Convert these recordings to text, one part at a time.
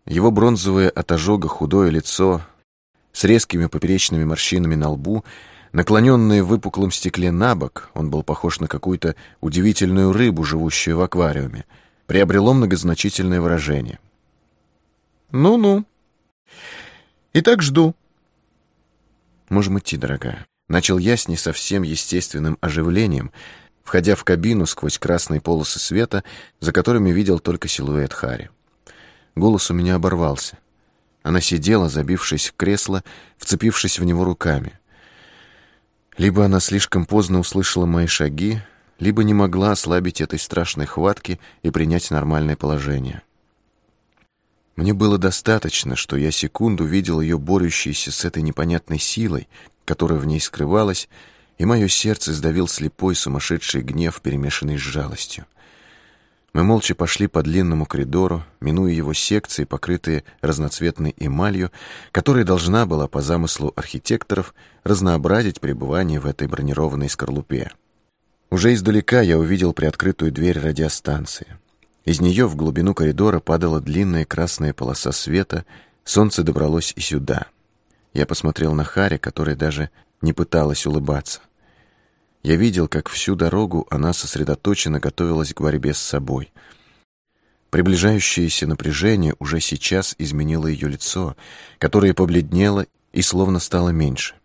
Его бронзовое от ожога худое лицо с резкими поперечными морщинами на лбу, наклоненные в выпуклом стекле на бок, он был похож на какую-то удивительную рыбу, живущую в аквариуме, приобрело многозначительное выражение. «Ну-ну. Итак, жду». «Можем идти, дорогая», — начал я с не совсем естественным оживлением, входя в кабину сквозь красные полосы света, за которыми видел только силуэт Хари. Голос у меня оборвался. Она сидела, забившись в кресло, вцепившись в него руками. Либо она слишком поздно услышала мои шаги, либо не могла ослабить этой страшной хватки и принять нормальное положение. Мне было достаточно, что я секунду видел ее борющейся с этой непонятной силой, которая в ней скрывалась, и мое сердце сдавил слепой сумасшедший гнев, перемешанный с жалостью. Мы молча пошли по длинному коридору, минуя его секции, покрытые разноцветной эмалью, которая должна была, по замыслу архитекторов, разнообразить пребывание в этой бронированной скорлупе. Уже издалека я увидел приоткрытую дверь радиостанции. Из нее в глубину коридора падала длинная красная полоса света, солнце добралось и сюда. Я посмотрел на Хари, которая даже не пыталась улыбаться. Я видел, как всю дорогу она сосредоточенно готовилась к борьбе с собой. Приближающееся напряжение уже сейчас изменило ее лицо, которое побледнело и словно стало меньше.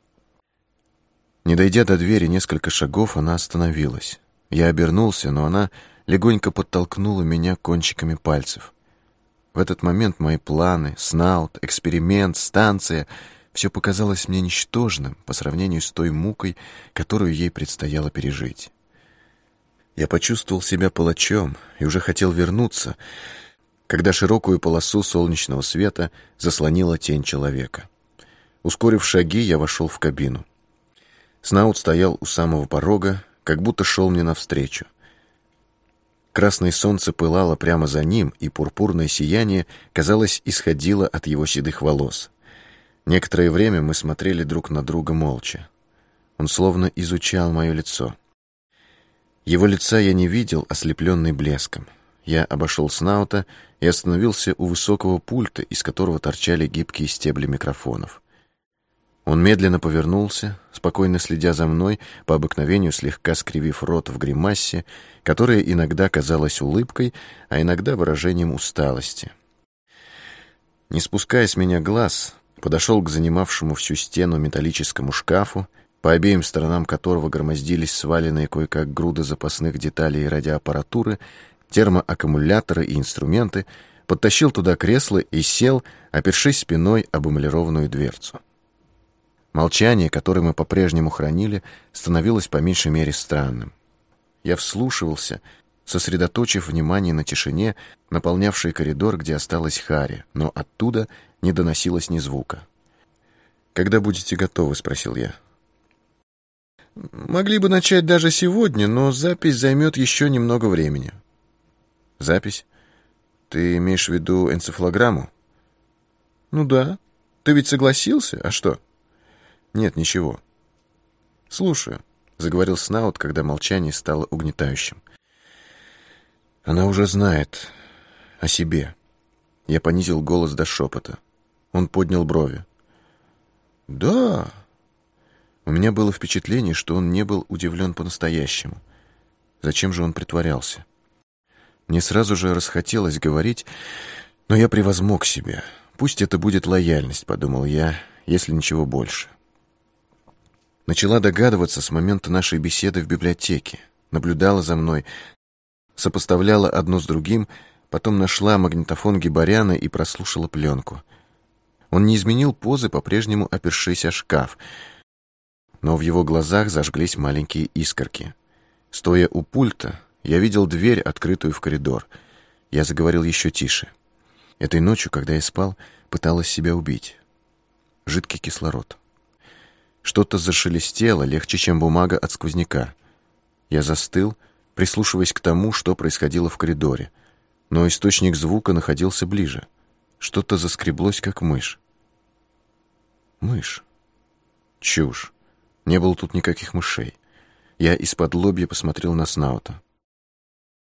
Не дойдя до двери несколько шагов, она остановилась. Я обернулся, но она легонько подтолкнула меня кончиками пальцев. В этот момент мои планы, снаут, эксперимент, станция — все показалось мне ничтожным по сравнению с той мукой, которую ей предстояло пережить. Я почувствовал себя палачом и уже хотел вернуться, когда широкую полосу солнечного света заслонила тень человека. Ускорив шаги, я вошел в кабину. Снаут стоял у самого порога, как будто шел мне навстречу. Красное солнце пылало прямо за ним, и пурпурное сияние, казалось, исходило от его седых волос. Некоторое время мы смотрели друг на друга молча. Он словно изучал мое лицо. Его лица я не видел, ослепленный блеском. Я обошел Снаута и остановился у высокого пульта, из которого торчали гибкие стебли микрофонов. Он медленно повернулся, спокойно следя за мной, по обыкновению слегка скривив рот в гримасе, которая иногда казалась улыбкой, а иногда выражением усталости. Не спуская с меня глаз, подошел к занимавшему всю стену металлическому шкафу, по обеим сторонам которого громоздились сваленные кое-как груды запасных деталей радиоаппаратуры, термоаккумуляторы и инструменты, подтащил туда кресло и сел, опершись спиной об эмалированную дверцу. Молчание, которое мы по-прежнему хранили, становилось по меньшей мере странным. Я вслушивался, сосредоточив внимание на тишине, наполнявшей коридор, где осталась Хари, но оттуда не доносилось ни звука. «Когда будете готовы?» — спросил я. «Могли бы начать даже сегодня, но запись займет еще немного времени». «Запись? Ты имеешь в виду энцефалограмму?» «Ну да. Ты ведь согласился? А что?» «Нет, ничего». «Слушаю», — заговорил Снаут, когда молчание стало угнетающим. «Она уже знает о себе». Я понизил голос до шепота. Он поднял брови. «Да». У меня было впечатление, что он не был удивлен по-настоящему. Зачем же он притворялся? Мне сразу же расхотелось говорить, но я превозмог себя. Пусть это будет лояльность, подумал я, если ничего больше. Начала догадываться с момента нашей беседы в библиотеке. Наблюдала за мной, сопоставляла одно с другим, потом нашла магнитофон Гибаряна и прослушала пленку. Он не изменил позы, по-прежнему опершись о шкаф, но в его глазах зажглись маленькие искорки. Стоя у пульта, я видел дверь, открытую в коридор. Я заговорил еще тише. Этой ночью, когда я спал, пыталась себя убить. Жидкий кислород. Что-то зашелестело, легче, чем бумага от сквозняка. Я застыл, прислушиваясь к тому, что происходило в коридоре. Но источник звука находился ближе. Что-то заскреблось, как мышь. Мышь. Чушь. Не было тут никаких мышей. Я из-под лобья посмотрел на Снаута.